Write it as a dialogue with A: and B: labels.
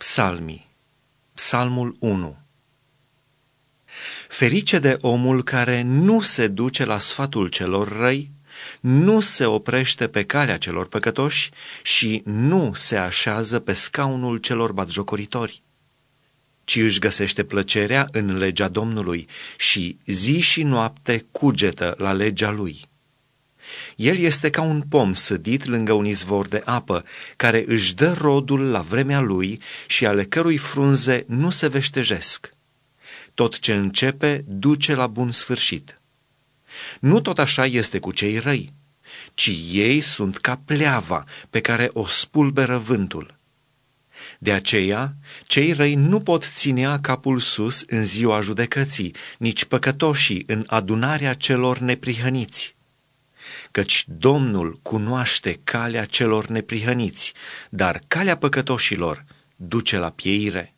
A: Psalmii. Psalmul 1. Ferice de omul care nu se duce la sfatul celor răi, nu se oprește pe calea celor păcătoși și nu se așează pe scaunul celor batjocoritori, ci își găsește plăcerea în legea Domnului și zi și noapte cugetă la legea lui. El este ca un pom sădit lângă un izvor de apă, care își dă rodul la vremea lui și ale cărui frunze nu se veștejesc. Tot ce începe duce la bun sfârșit. Nu tot așa este cu cei răi, ci ei sunt ca pleava pe care o spulberă vântul. De aceea, cei răi nu pot ținea capul sus în ziua judecății, nici păcătoșii în adunarea celor neprihăniți. Căci Domnul cunoaște calea celor neprihăniți, dar calea păcătoșilor duce la pieire.